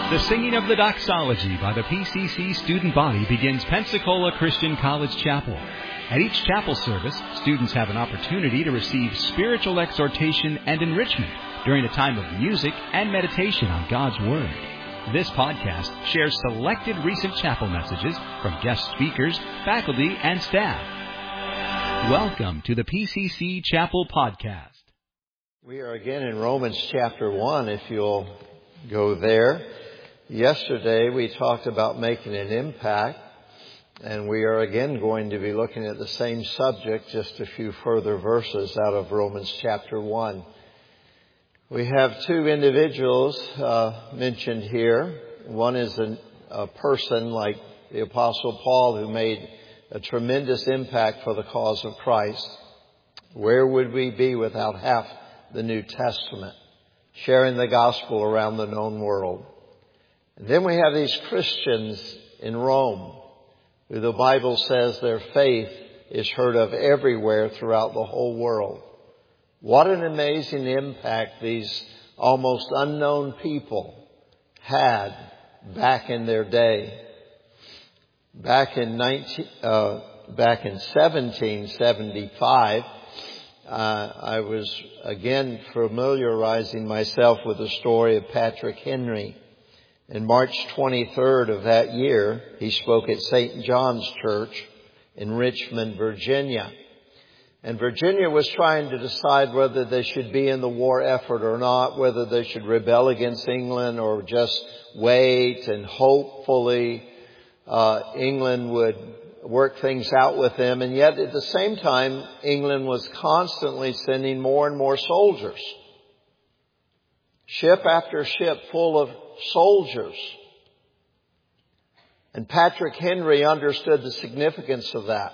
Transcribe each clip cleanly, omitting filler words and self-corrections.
The singing of the doxology by the PCC student body begins Pensacola Christian College Chapel. At each chapel service, students have an opportunity to receive spiritual exhortation and enrichment during a time of music and meditation on God's Word. This podcast shares selected recent chapel messages from guest speakers, faculty, and staff. Welcome to the PCC Chapel Podcast. We are again in Romans chapter 1, if you'll go there. Yesterday we talked about making an impact, and we are again going to be looking at the same subject, just a few further verses out of Romans chapter 1. We have two individuals mentioned here. One is a person like the Apostle Paul who made a tremendous impact for the cause of Christ. Where would we be without half the New Testament, sharing the gospel around the known world? And then we have these Christians in Rome, who the Bible says their faith is heard of everywhere throughout the whole world. What an amazing impact these almost unknown people had back in their day. Back in 1775, I was again familiarizing myself with the story of Patrick Henry. In March 23rd of that year, he spoke at St. John's Church in Richmond, Virginia. And Virginia was trying to decide whether they should be in the war effort or not, whether they should rebel against England or just wait and hopefully England would work things out with them. And yet at the same time, England was constantly sending more and more soldiers. Ship after ship full of soldiers. And Patrick Henry understood the significance of that.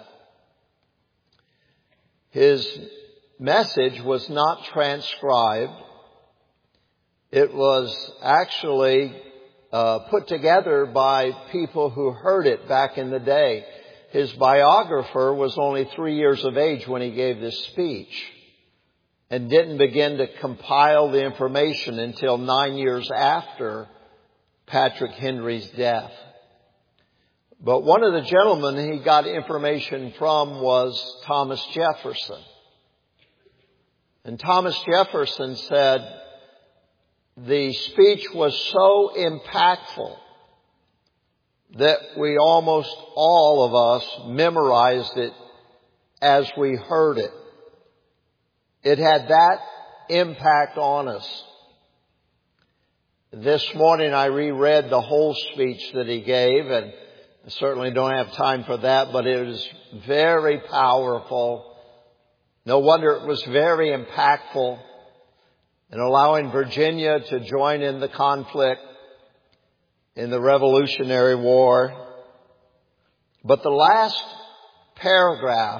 His message was not transcribed. It was actually put together by people who heard it back in the day. His biographer was only 3 years of age when he gave this speech and didn't begin to compile the information until 9 years after Patrick Henry's death. But one of the gentlemen he got information from was Thomas Jefferson. And Thomas Jefferson said the speech was so impactful that we almost all of us memorized it as we heard it. It had that impact on us. This morning I reread the whole speech that he gave, and I certainly don't have time for that, but it was very powerful. No wonder it was very impactful in allowing Virginia to join in the conflict in the Revolutionary War. But the last paragraph,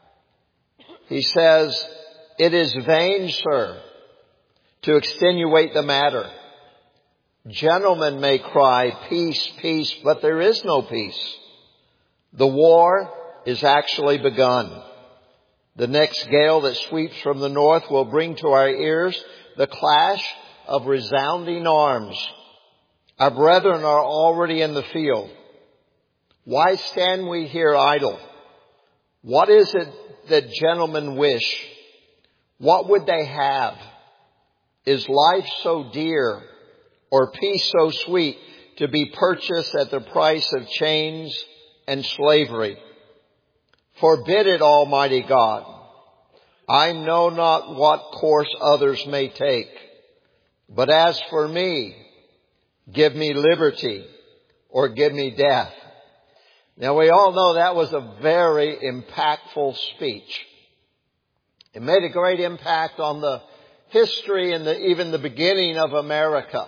he says, "It is vain, sir, to extenuate the matter. Gentlemen may cry, peace, peace, but there is no peace. The war is actually begun. The next gale that sweeps from the north will bring to our ears the clash of resounding arms. Our brethren are already in the field. Why stand we here idle? What is it that gentlemen wish? What would they have? Is life so dear, or peace so sweet, to be purchased at the price of chains and slavery? Forbid it, Almighty God. I know not what course others may take, but as for me, give me liberty or give me death." Now we all know that was a very impactful speech. It made a great impact on the history and even the beginning of America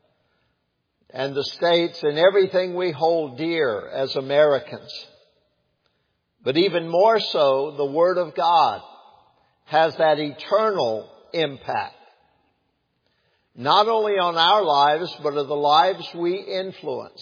and the states and everything we hold dear as Americans. But even more so, the Word of God has that eternal impact. Not only on our lives, but of the lives we influence.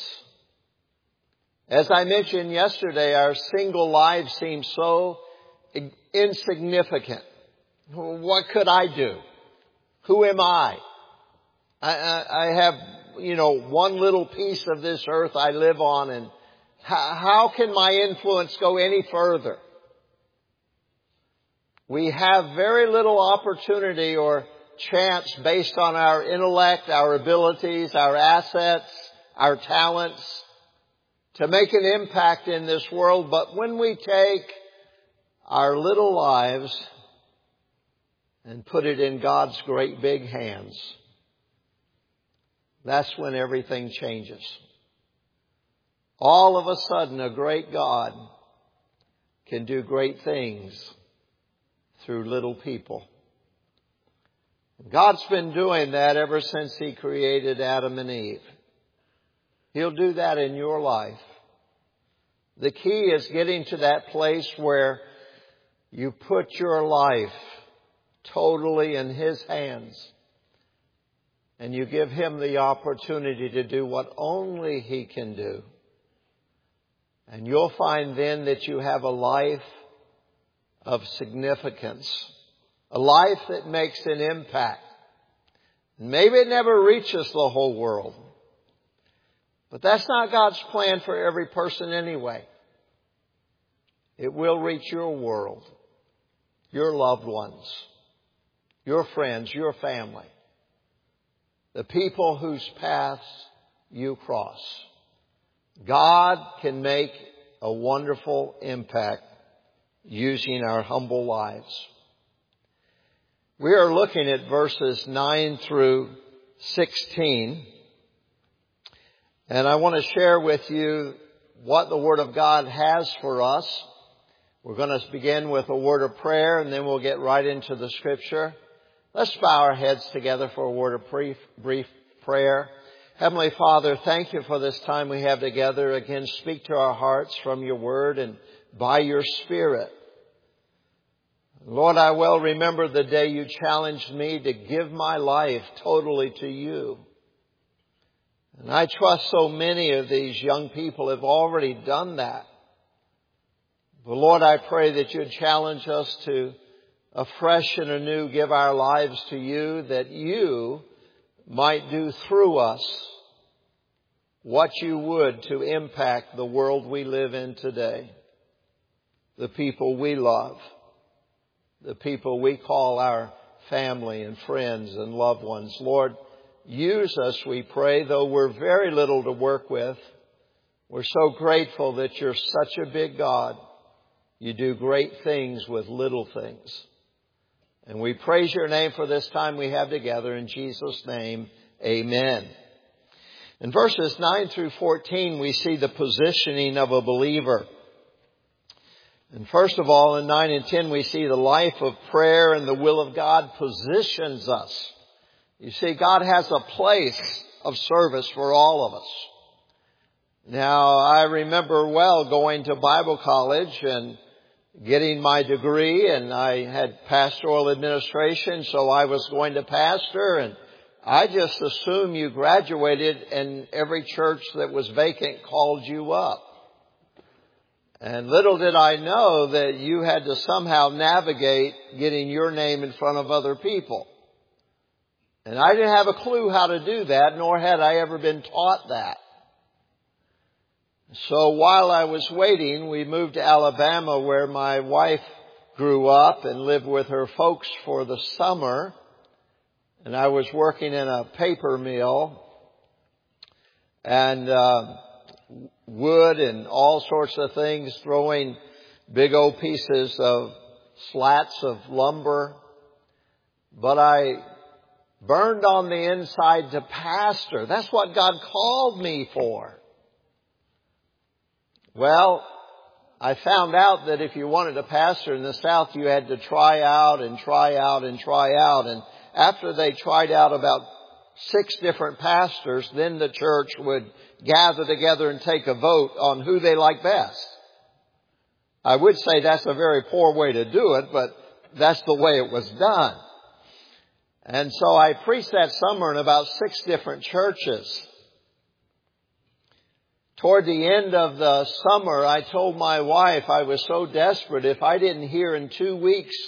As I mentioned yesterday, our single lives seem so insignificant. What could I do? Who am I? I have one little piece of this earth I live on, and how can my influence go any further? We have very little opportunity or chance based on our intellect, our abilities, our assets, our talents to make an impact in this world. But when we take our little lives and put it in God's great big hands, that's when everything changes. All of a sudden, a great God can do great things through little people. God's been doing that ever since He created Adam and Eve. He'll do that in your life. The key is getting to that place where you put your life totally in His hands, and you give Him the opportunity to do what only He can do. And you'll find then that you have a life of significance, a life that makes an impact. Maybe it never reaches the whole world, but that's not God's plan for every person anyway. It will reach your world, your loved ones, your friends, your family, the people whose paths you cross. God can make a wonderful impact using our humble lives. We are looking at verses 9 through 16. And I want to share with you what the Word of God has for us. We're going to begin with a word of prayer, and then we'll get right into the Scripture. Let's bow our heads together for a word of brief prayer. Heavenly Father, thank You for this time we have together. Again, speak to our hearts from Your Word and by Your Spirit. Lord, I well remember the day You challenged me to give my life totally to You. And I trust so many of these young people have already done that. But Lord, I pray that You'd challenge us to afresh and anew give our lives to You, that You might do through us what You would to impact the world we live in today, the people we love, the people we call our family and friends and loved ones. Lord, use us, we pray, though we're very little to work with. We're so grateful that You're such a big God. You do great things with little things. And we praise Your name for this time we have together. In Jesus' name, amen. In verses 9 through 14, we see the positioning of a believer. And first of all, in 9 and 10, we see the life of prayer and the will of God positions us. You see, God has a place of service for all of us. Now, I remember well going to Bible college and getting my degree, and I had pastoral administration, so I was going to pastor, and I just assumed you graduated and every church that was vacant called you up. And little did I know that you had to somehow navigate getting your name in front of other people. And I didn't have a clue how to do that, nor had I ever been taught that. So while I was waiting, we moved to Alabama, where my wife grew up, and lived with her folks for the summer. And I was working in a paper mill and wood and all sorts of things, throwing big old pieces of slats of lumber. But I burned on the inside to pastor. That's what God called me for. Well, I found out that if you wanted to pastor in the South, you had to try out and try out and try out. And after they tried out about 6 different pastors, then the church would gather together and take a vote on who they liked best. I would say that's a very poor way to do it, but that's the way it was done. And so I preached that summer in about 6 different churches. Toward the end of the summer, I told my wife I was so desperate, if I didn't hear in 2 weeks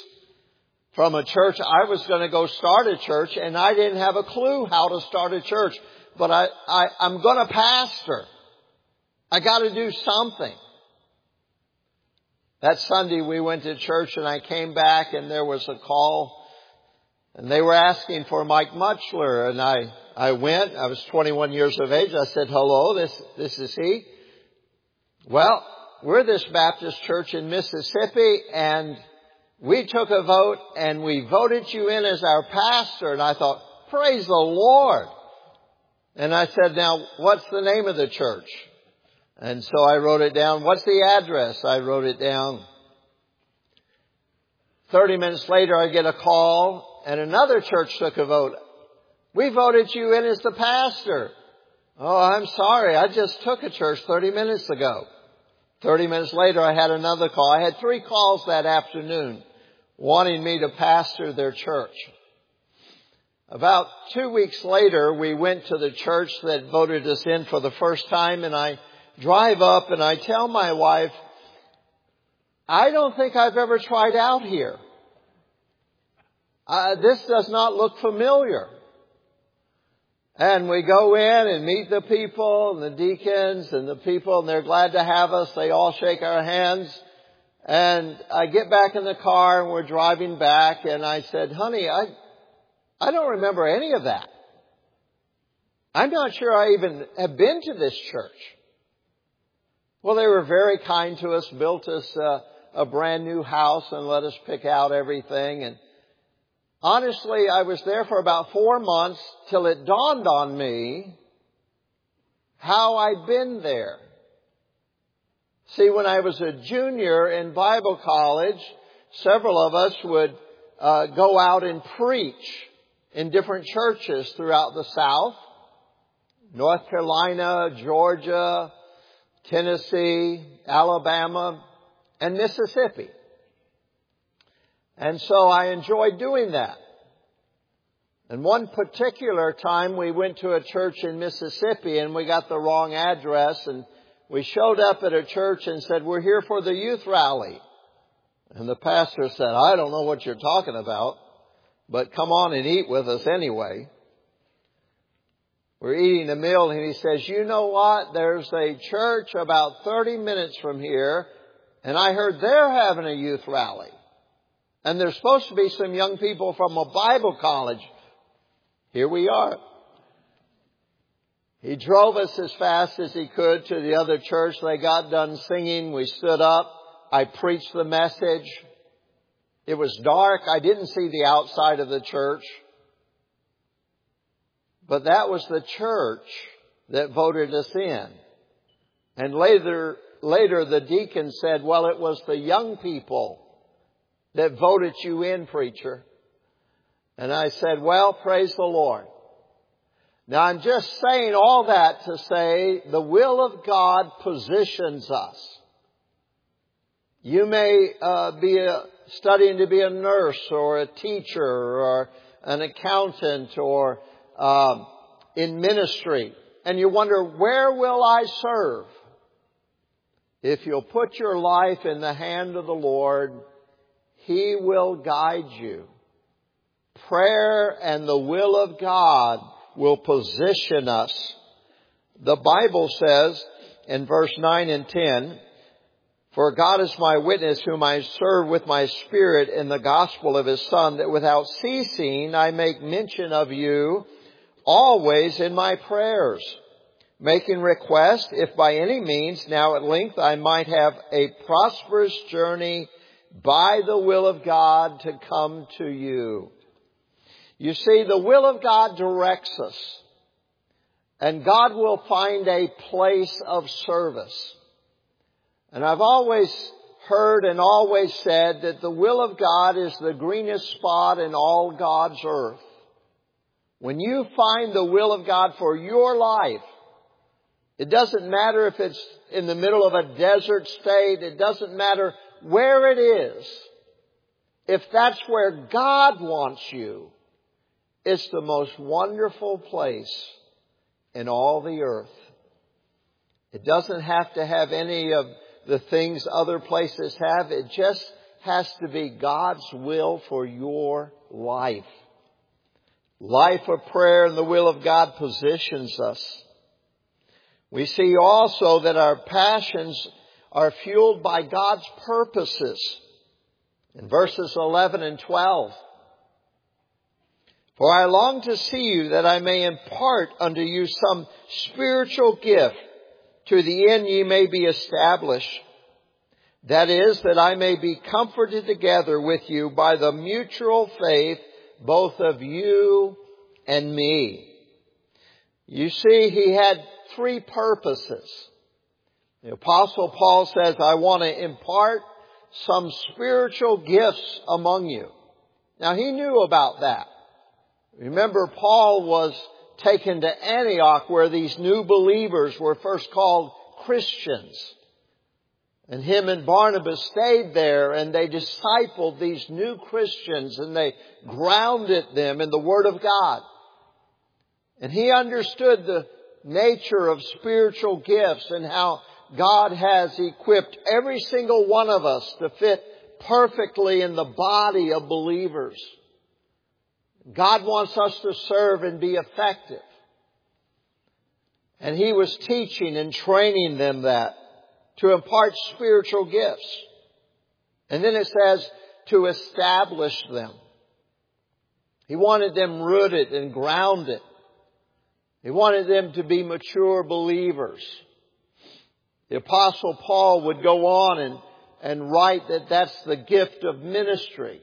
from a church, I was going to go start a church, and I didn't have a clue how to start a church. but I'm going to pastor. I got to do something. That Sunday we went to church and I came back and there was a call and they were asking for Mike Muchler, and I went. I was 21 years of age. I said, hello, this is he. Well, we're this Baptist church in Mississippi and we took a vote and we voted you in as our pastor. And I thought, praise the Lord. And I said, now, what's the name of the church? And so I wrote it down. What's the address? I wrote it down. 30 minutes later, I get a call and another church took a vote. We voted you in as the pastor. Oh, I'm sorry. I just took a church 30 minutes ago. 30 minutes later, I had another call. I had 3 calls that afternoon wanting me to pastor their church. About 2 weeks later, we went to the church that voted us in for the first time, and I drive up and I tell my wife, I don't think I've ever tried out here. This does not look familiar. And we go in and meet the people and the deacons and the people, and they're glad to have us. They all shake our hands. And I get back in the car and we're driving back, and I said, honey, I don't remember any of that. I'm not sure I even have been to this church. Well, they were very kind to us, built us a brand new house and let us pick out everything. And honestly, I was there for about 4 months till it dawned on me how I'd been there. See, when I was a junior in Bible college, several of us would go out and preach in different churches throughout the South, North Carolina, Georgia, Tennessee, Alabama, and Mississippi. And so I enjoyed doing that. And one particular time we went to a church in Mississippi and we got the wrong address, and we showed up at a church and said, we're here for the youth rally. And the pastor said, I don't know what you're talking about, but come on and eat with us anyway. We're eating a meal and he says, you know what? There's a church about 30 minutes from here and I heard they're having a youth rally. And there's supposed to be some young people from a Bible college. Here we are. He drove us as fast as he could to the other church. They got done singing. We stood up. I preached the message. It was dark. I didn't see the outside of the church. But that was the church that voted us in. And later the deacon said, well, it was the young people that voted you in, preacher. And I said, well, praise the Lord. Now, I'm just saying all that to say the will of God positions us. You may be studying to be a nurse or a teacher or an accountant or in ministry, and you wonder, where will I serve? If you'll put your life in the hand of the Lord, He will guide you. Prayer and the will of God will position us. The Bible says in verse 9 and 10, for God is my witness, whom I serve with my spirit in the gospel of His Son, that without ceasing I make mention of you always in my prayers, making request, if by any means now at length I might have a prosperous journey by the will of God to come to you. You see, the will of God directs us, and God will find a place of service. And I've always heard and always said that the will of God is the greenest spot in all God's earth. When you find the will of God for your life, it doesn't matter if it's in the middle of a desert state. It doesn't matter where it is. If that's where God wants you, it's the most wonderful place in all the earth. It doesn't have to have any of the things other places have. It just has to be God's will for your life. life of prayer and the will of God positions us. We see also that our passions are fueled by God's purposes. In verses 11 and 12. For I long to see you that I may impart unto you some spiritual gift, to the end ye may be established. That is, that I may be comforted together with you by the mutual faith, both of you and me. You see, he had three purposes. The Apostle Paul says, I want to impart some spiritual gifts among you. Now, he knew about that. Remember, Paul was taken to Antioch, where these new believers were first called Christians. And him and Barnabas stayed there, and they discipled these new Christians, and they grounded them in the Word of God. And he understood the nature of spiritual gifts and how God has equipped every single one of us to fit perfectly in the body of believers. God wants us to serve and be effective. And he was teaching and training them that, to impart spiritual gifts. And then it says to establish them. He wanted them rooted and grounded. He wanted them to be mature believers. The Apostle Paul would go on and write that that's the gift of ministry.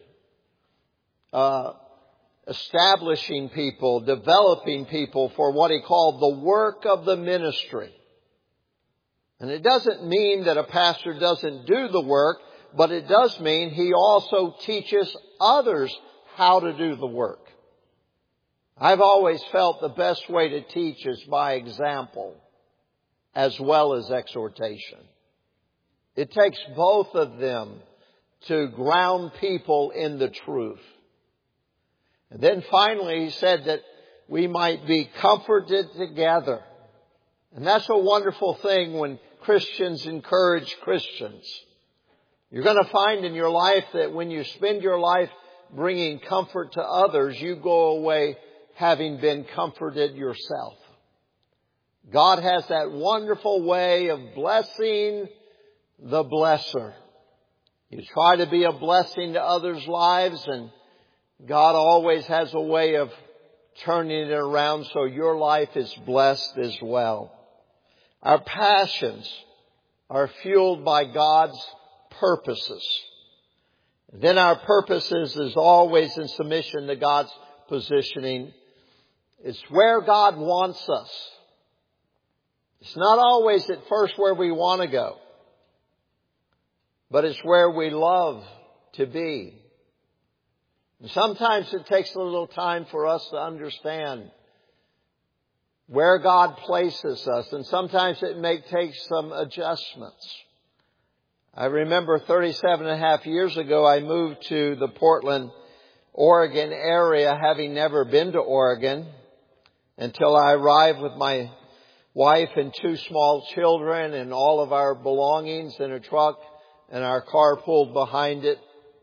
Establishing people, developing people for what he called the work of the ministry. And it doesn't mean that a pastor doesn't do the work, but it does mean he also teaches others how to do the work. I've always felt the best way to teach is by example, as well as exhortation. It takes both of them to ground people in the truth. And then finally he said that we might be comforted together. And that's a wonderful thing when Christians encourage Christians. You're going to find in your life that when you spend your life bringing comfort to others, you go away having been comforted yourself. God has that wonderful way of blessing the blesser. You try to be a blessing to others' lives, and God always has a way of turning it around so your life is blessed as well. Our passions are fueled by God's purposes. Then our purposes is always in submission to God's positioning. It's where God wants us. It's not always at first where we want to go, but it's where we love to be. And sometimes it takes a little time for us to understand where God places us, and sometimes it may take some adjustments. I remember 37 and a half years ago, I moved to the Portland, Oregon area, having never been to Oregon, until I arrived with my wife and two small children and all of our belongings in a truck, and our car pulled behind it.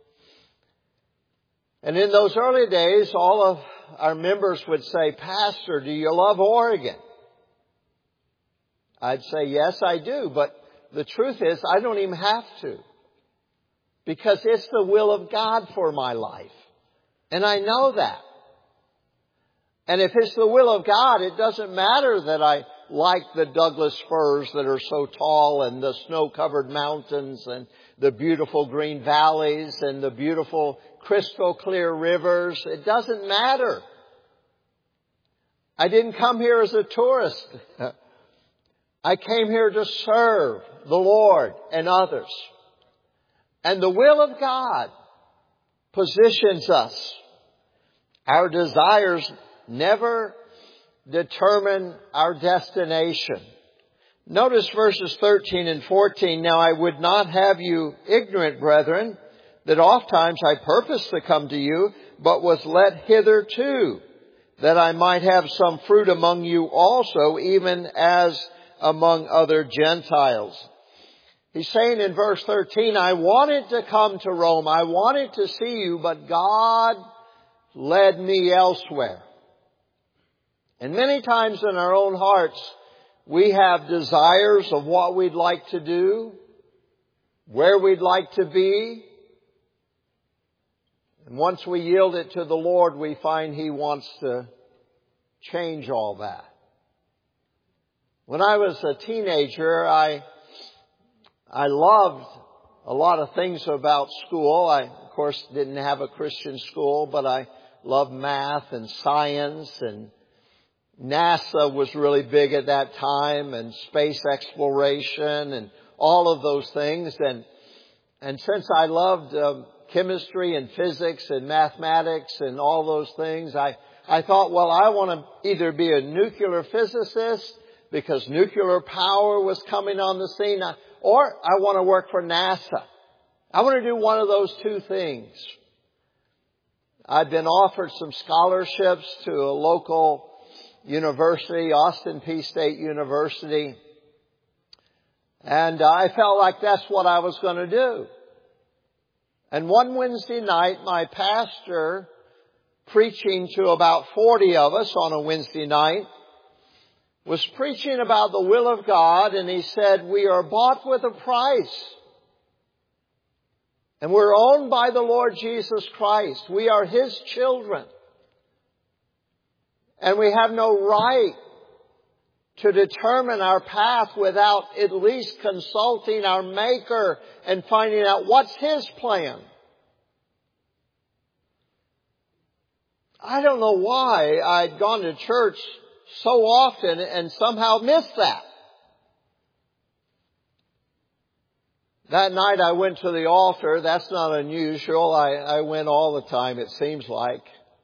And in those early days, all of our members would say, Pastor, do you love Oregon? I'd say, yes, I do. But the truth is, I don't even have to. Because it's the will of God for my life. And I know that. And if it's the will of God, it doesn't matter that I like the Douglas firs that are so tall, and the snow-covered mountains, and the beautiful green valleys, and the beautiful crystal clear rivers. It doesn't matter. I didn't come here as a tourist. I came here to serve the Lord and others. And the will of God positions us. Our desires never determine our destination. Notice verses 13 and 14. Now I would not have you ignorant, brethren, that ofttimes I purposed to come to you, but was led hitherto, that I might have some fruit among you also, even as among other Gentiles. He's saying in verse 13, I wanted to come to Rome. I wanted to see you, but God led me elsewhere. And many times in our own hearts, we have desires of what we'd like to do, where we'd like to be. And once we yield it to the Lord, we find He wants to change all that. When I was a teenager, I loved a lot of things about school. I, of course, didn't have a Christian school, but I loved math and science, and NASA was really big at that time, and space exploration and all of those things. And since I loved chemistry and physics and mathematics and all those things, I thought, well, I want to either be a nuclear physicist because nuclear power was coming on the scene, or I want to work for NASA. I want to do one of those two things. I'd been offered some scholarships to a local university, Austin Peay State University, and I felt like that's what I was going to do. And one Wednesday night, my pastor, preaching to about 40 of us on a Wednesday night, was preaching about the will of God, and he said, we are bought with a price. And we're owned by the Lord Jesus Christ. We are His children. And we have no right to determine our path without at least consulting our Maker and finding out what's His plan. I don't know why I'd gone to church so often and somehow missed that. That night I went to the altar. That's not unusual. I went all the time, it seems like.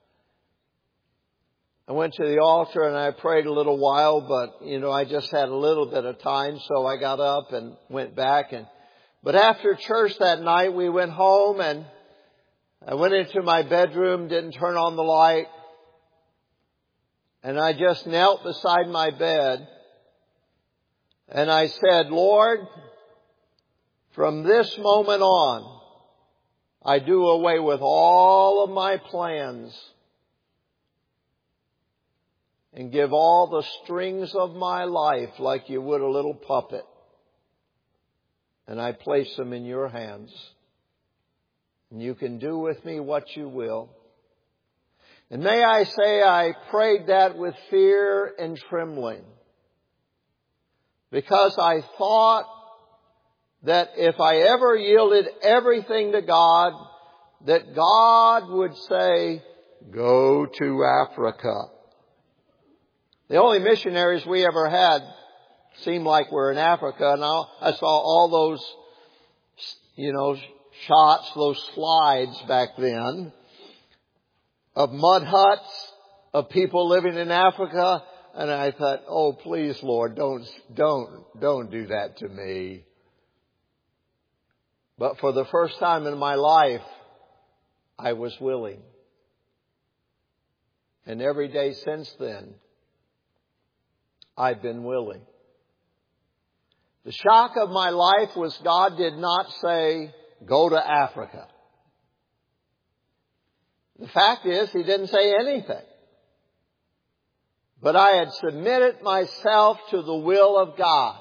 I went to the altar and I prayed a little while, but, I just had a little bit of time, so I got up and went back. But after church that night, we went home, and I went into my bedroom, didn't turn on the light, and I just knelt beside my bed, and I said, Lord, from this moment on, I do away with all of my plans and give all the strings of my life like you would a little puppet. And I place them in your hands. And you can do with me what you will. And may I say I prayed that with fear and trembling. Because I thought that if I ever yielded everything to God, that God would say, go to Africa. The only missionaries we ever had seemed like were in Africa. And I saw all those, shots, those slides back then of mud huts, of people living in Africa. And I thought, oh, please, Lord, don't do that to me. But for the first time in my life, I was willing. And every day since then, I've been willing. The shock of my life was God did not say, go to Africa. The fact is, He didn't say anything. But I had submitted myself to the will of God.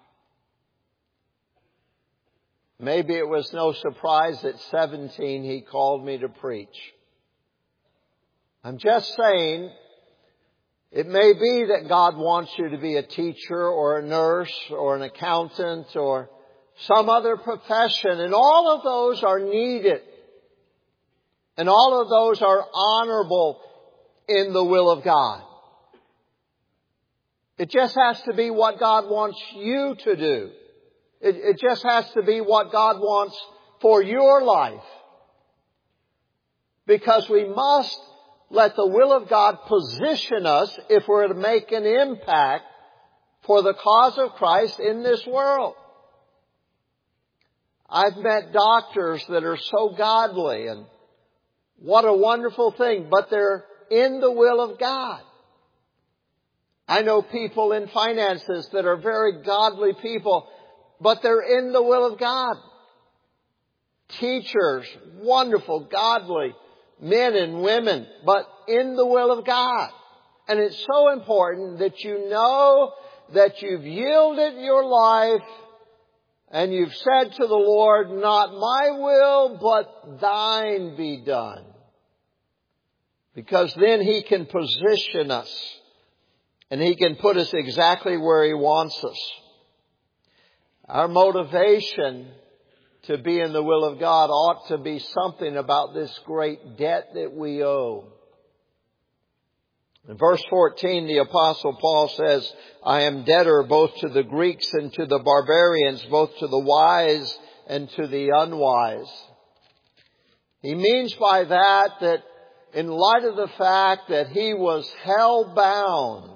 Maybe it was no surprise at 17 He called me to preach. I'm just saying, it may be that God wants you to be a teacher or a nurse or an accountant or some other profession, and all of those are needed. And all of those are honorable in the will of God. It just has to be what God wants you to do. It just has to be what God wants for your life. Because we must let the will of God position us if we're to make an impact for the cause of Christ in this world. I've met doctors that are so godly, and what a wonderful thing, but they're in the will of God. I know people in finances that are very godly people, but they're in the will of God. Teachers, wonderful, godly men and women, but in the will of God. And it's so important that you know that you've yielded your life and you've said to the Lord, not my will, but thine be done. Because then He can position us and He can put us exactly where He wants us. Our motivation to be in the will of God ought to be something about this great debt that we owe. In verse 14, the Apostle Paul says, I am debtor both to the Greeks and to the barbarians, both to the wise and to the unwise. He means by that in light of the fact that he was hell-bound,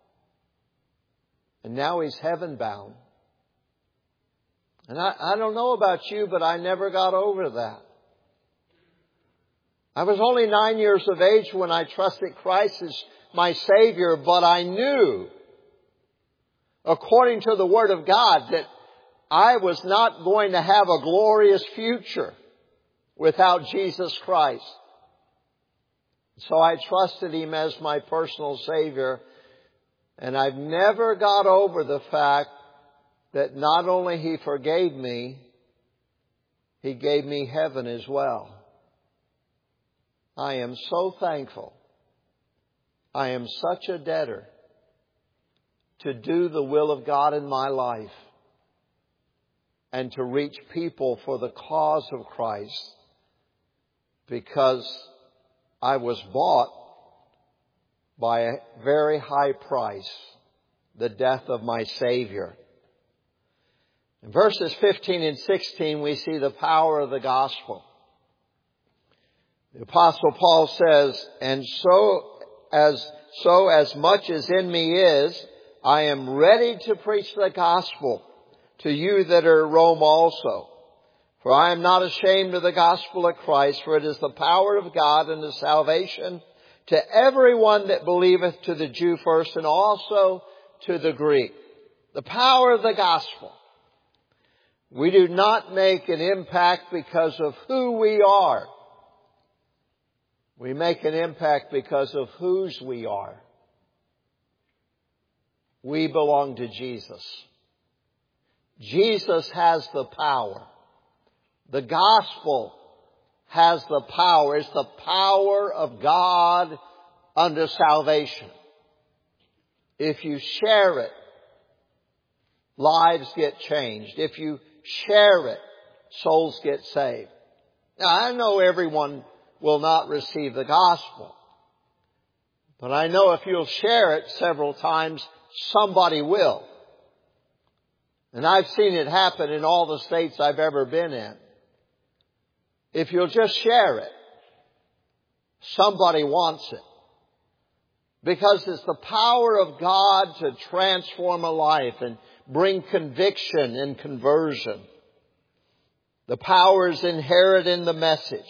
and now he's heaven-bound. And I don't know about you, but I never got over that. I was only 9 years of age when I trusted Christ as my Savior, but I knew, according to the Word of God, that I was not going to have a glorious future without Jesus Christ. So I trusted Him as my personal Savior, and I've never got over the fact that not only He forgave me, He gave me heaven as well. I am so thankful. I am such a debtor to do the will of God in my life and to reach people for the cause of Christ, because I was bought by a very high price, the death of my Savior. In verses 15 and 16, we see the power of the gospel. The Apostle Paul says, and so as much as in me is, I am ready to preach the gospel to you that are at Rome also. For I am not ashamed of the gospel of Christ, for it is the power of God unto salvation to everyone that believeth, to the Jew first and also to the Greek. The power of the gospel. We do not make an impact because of who we are. We make an impact because of whose we are. We belong to Jesus. Jesus has the power. The gospel has the power. It's the power of God unto salvation. If you share it, lives get changed. If you share it, souls get saved. Now, I know everyone will not receive the gospel, but I know if you'll share it several times, somebody will. And I've seen it happen in all the states I've ever been in. If you'll just share it, somebody wants it. Because it's the power of God to transform a life and bring conviction and conversion. The power is inherent in the message.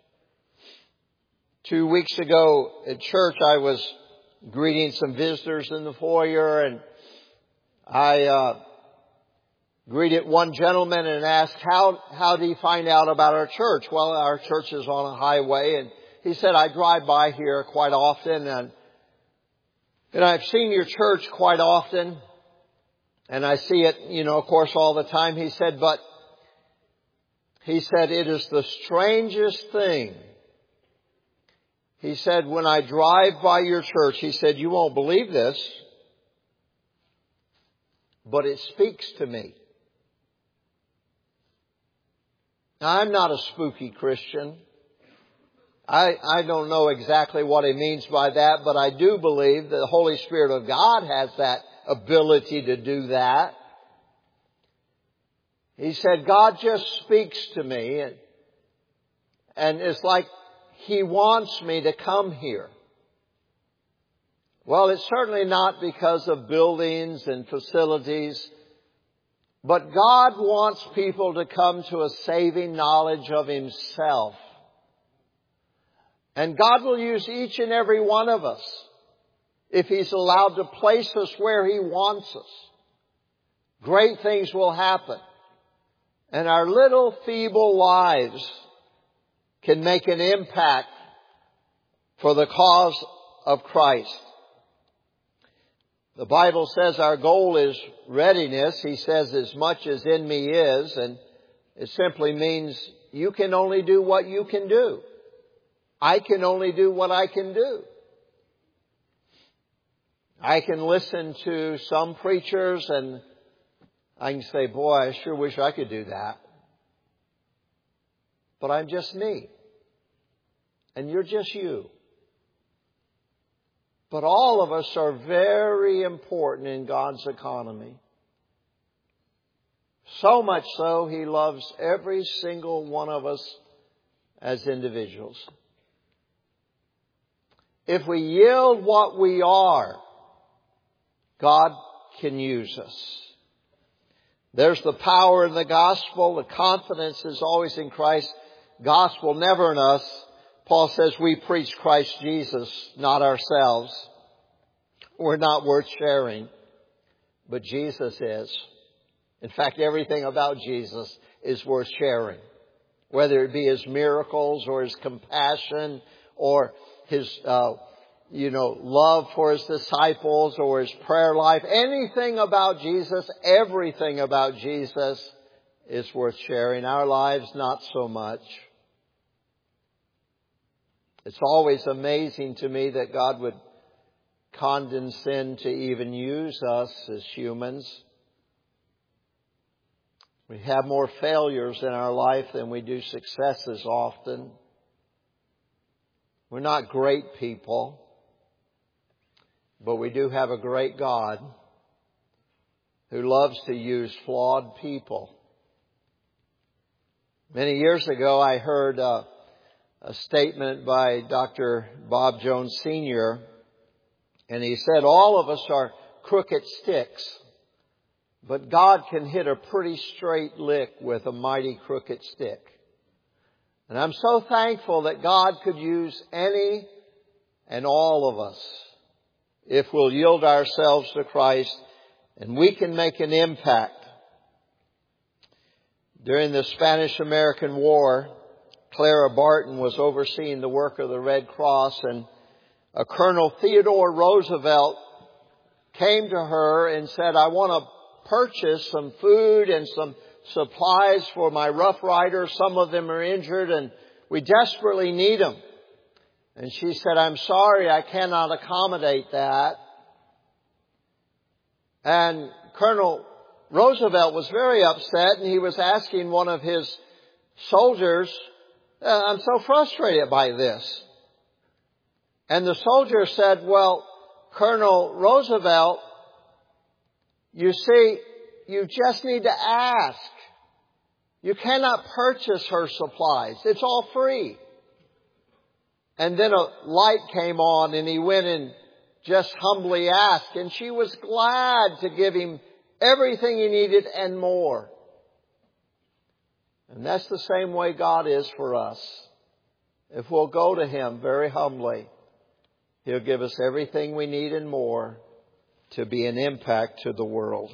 2 weeks ago at church, I was greeting some visitors in the foyer, and I greeted one gentleman and asked, how do you find out about our church? Well, our church is on a highway, and he said, I drive by here quite often, and I've seen your church quite often, and I see it, of course, all the time. He said, it is the strangest thing. He said, when I drive by your church, he said, you won't believe this, but it speaks to me. Now, I'm not a spooky Christian. I don't know exactly what he means by that, but I do believe that the Holy Spirit of God has that ability to do that. He said, God just speaks to me, and it's like He wants me to come here. Well, it's certainly not because of buildings and facilities, but God wants people to come to a saving knowledge of Himself. And God will use each and every one of us if He's allowed to place us where He wants us. Great things will happen. And our little feeble lives can make an impact for the cause of Christ. The Bible says our goal is readiness. He says, as much as in me is, and it simply means you can only do what you can do. I can only do what I can do. I can listen to some preachers and I can say, boy, I sure wish I could do that. But I'm just me. And you're just you. But all of us are very important in God's economy. So much so, He loves every single one of us as individuals. If we yield what we are, God can use us. There's the power in the gospel. The confidence is always in Christ. Gospel never in us. Paul says we preach Christ Jesus, not ourselves. We're not worth sharing, but Jesus is. In fact, everything about Jesus is worth sharing. Whether it be His miracles or His compassion or His, love for His disciples or His prayer life. Anything about Jesus, everything about Jesus is worth sharing. Our lives, not so much. It's always amazing to me that God would condescend to even use us as humans. We have more failures in our life than we do successes often. We're not great people, but we do have a great God who loves to use flawed people. Many years ago, I heard a statement by Dr. Bob Jones Sr., and he said, all of us are crooked sticks, but God can hit a pretty straight lick with a mighty crooked stick. And I'm so thankful that God could use any and all of us if we'll yield ourselves to Christ, and we can make an impact. During the Spanish-American War, Clara Barton was overseeing the work of the Red Cross, and Colonel Theodore Roosevelt came to her and said, I want to purchase some food and some supplies for my Rough Riders. Some of them are injured and we desperately need them. And she said, I'm sorry, I cannot accommodate that. And Colonel Roosevelt was very upset, and he was asking one of his soldiers, I'm so frustrated by this. And the soldier said, well, Colonel Roosevelt, you see, you just need to ask. You cannot purchase her supplies. It's all free. And then a light came on and he went and just humbly asked. And she was glad to give him everything he needed and more. And that's the same way God is for us. If we'll go to Him very humbly, He'll give us everything we need and more to be an impact to the world.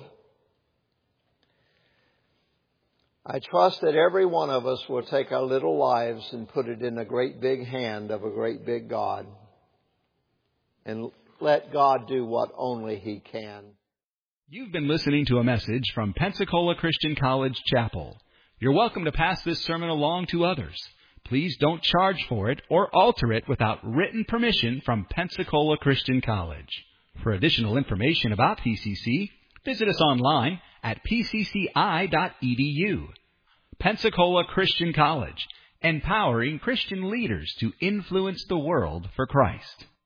I trust that every one of us will take our little lives and put it in a great big hand of a great big God. And let God do what only He can. You've been listening to a message from Pensacola Christian College Chapel. You're welcome to pass this sermon along to others. Please don't charge for it or alter it without written permission from Pensacola Christian College. For additional information about PCC, visit us online at pcci.edu. Pensacola Christian College, empowering Christian leaders to influence the world for Christ.